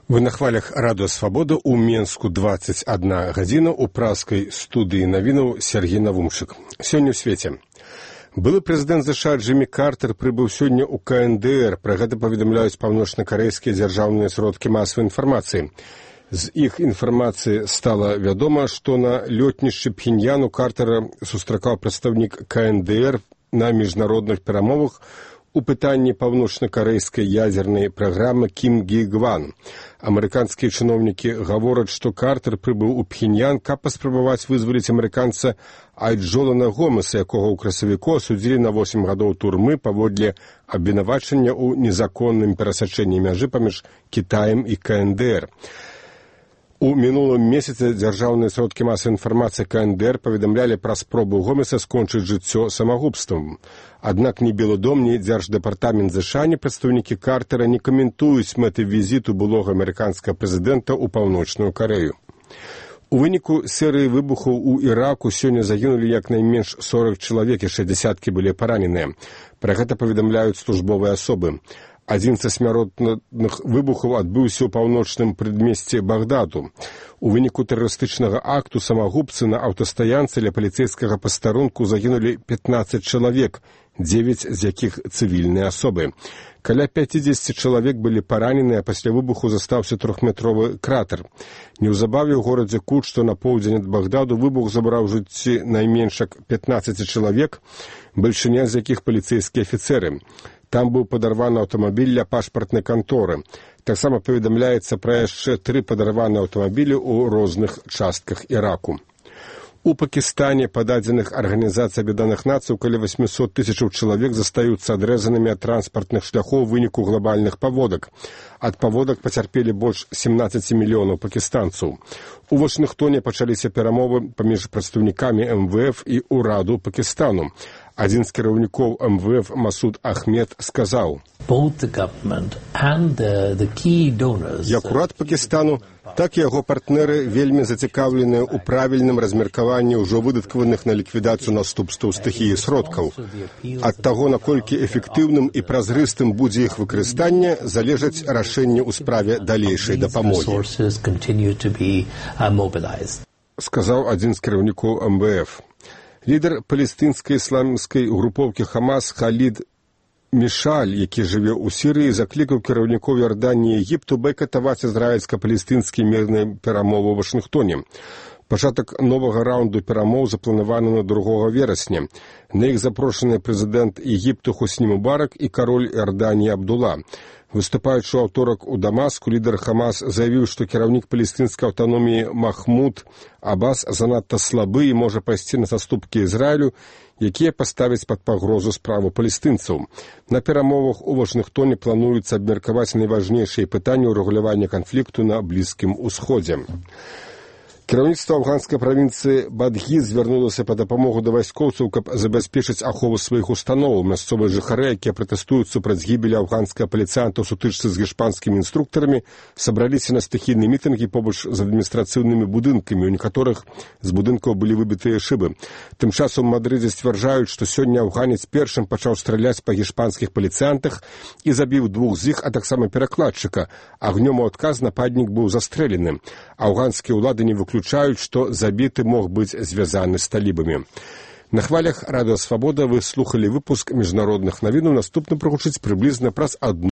Вы на хвалях радыё Свабода ў Менску 21 гадзіна ў праскай студыі навінаў Сергей Навумчык. Сёння ў свеце. Былы прэзідэнт США Джиммі Картер прыбыў сёння ў КНДР. Пра гэта паведамляюць паўночна-карэйскія дзяржаўныя сродкі масавай інфармацыі. З іх інфармацыі стала вядома, што на лётнішчы Пхеньяну Картера сустракаў прадстаўнік КНДР на міжнародных перамовах у пытанні паўночна-карэйскай ядзернай праграмы Кім Гі Гван. Амерыканскія чыноўнікі гавораць, што Картер прыбыў у Пхеньян, каб паспрабаваць вызваліць амерыканца Айджолана Гомеса, якога ў красавіку асудзілі на 8 гадоў турмы паводле абвінавачання ў незаконным перасячэнні мяжы паміж Кітаем і КНДР. У мінулым месяцы дзяржаўныя сродкі масавай інфармацыі КНДР паведамлялі пра спробу Гомеса скончыць жыццё самагубствам. Аднак ні Белы дом, ні Дзярждэпартамент ЗША, ні прадстаўнікі Картера не каментуюць мэты візіту былога амерыканскага прэзідэнта ў Паўночную Карэю. У выніку серыі выбухаў у Іраку сёння загінулі як найменш 40 чалавек, яшчэ дзясяткі былі параненыя. Пра гэта паведамляюць службовыя асобы. Адзін са смяротных выбухаў адбыўся ў паўночным прадмесці Багдаду. У выніку тэрарыстычнага акту самагубцы на аўтастаянцы ля паліцэйскага пастарунку загінулі 15 чалавек, 9 з якіх цывільныя асобы. Каля 50 чалавек былі параненыя, а пасля выбуху застаўся 3-метровы кратер. Неўзабаве ў горадзе Кут, што на поўдзень ад Багдаду, выбух забраў жыцці найменш 15 чалавек, бальшыня з якіх паліцэйскія афіцэры. Там быў падарваны аўтамабіль ля пашпартнай канторы. Таксама паведамляецца пра яшчэ 3 падарваныя аўтамабілі ў розных частках Іраку. У Пакістане, па дадзеных Арганізацыі Аб'яднаных Нацый, каля 800 тысячаў чалавек застаюцца адрэзанымі ад транспартных шляхоў у выніку глобальных паводак. Ад паводак пацярпелі больш 17 мільёнаў пакістанцаў. У Вашынгтоне пачаліся перамовы паміж прадстаўнікамі МВФ і ўраду Пакістану. Адзін з кіраўнікоў МВФ Масуд Ахмед сказаў: «Як урад Пакістану, так і яго партнеры вельмі зацікаўленыя ў правільным размеркаванні ўжо выдаткаваных на ліквідацыю наступстваў стыхіі сродкаў. Ад таго, наколькі эфектыўным і празрыстым будзе іх выкарыстанне, залежаць рашэнні ў справе далейшай дапамогі», сказаў адзін з кіраўнікоў МВФ. Лідар палестынскай ісламскай групоўкі Хамас Халід Мішаль, які жыве ў Сірыі, заклікаў кіраўнікоў Іорданіі і Егіпту байкатаваць ізраільска-палестынскія мірныя перамовы ў Вашынгтоне. Пачатак новага раунду перамоў запланаваны на 2 верасня. На іх запрошаны прэзідэнт Егіпту Хусні Мубарак і кароль Іорданіі Абдула. Выступаючы ў аўторак у Дамаску, лідар Хамас заявіў, што кіраўнік палестынскай аўтаноміі Махмуд Абас занадта слабы і можа пайсці на саступкі Ізраілю, якія паставяць пад пагрозу справу палестынцаў. На перамовах у Вашынгтоне плануецца абмеркаваць найважнейшыя пытанні ўрэгулявання канфлікту на Блізкім Усходзе. Кіраўніцтва афганскай правінцыі Бадгі звярнулася па дапамогу да вайскоўцаў, каб забяспечыць ахову сваіх установаў. Мясцовыя жыхары, якія пратэстуюць супраць гібелі афганскага паліцыянта ў сутычцы з гішпанскімі інструктарамі, сабраліся на стыхійныя мітынгі побач з адміністрацыйнымі будынкамі. У некаторых з будынкаў былі выбітыя шыбы. Тым часам у Мадрыдзе сцвярджаюць, што сёння афганец першым пачаў страляць па гішпанскіх паліцыянтах і забіў 2 з іх, а таксама перакладчыка. Агнём у адказ нападнік быў застрэлены. Афганскія ўлады не выключаюць, што забіты мог быць звязаны з талібамі. На хвалях радыё Свабода вы слухалі выпуск міжнародных навінаў. Наступны прагучыць прыблізна праз 1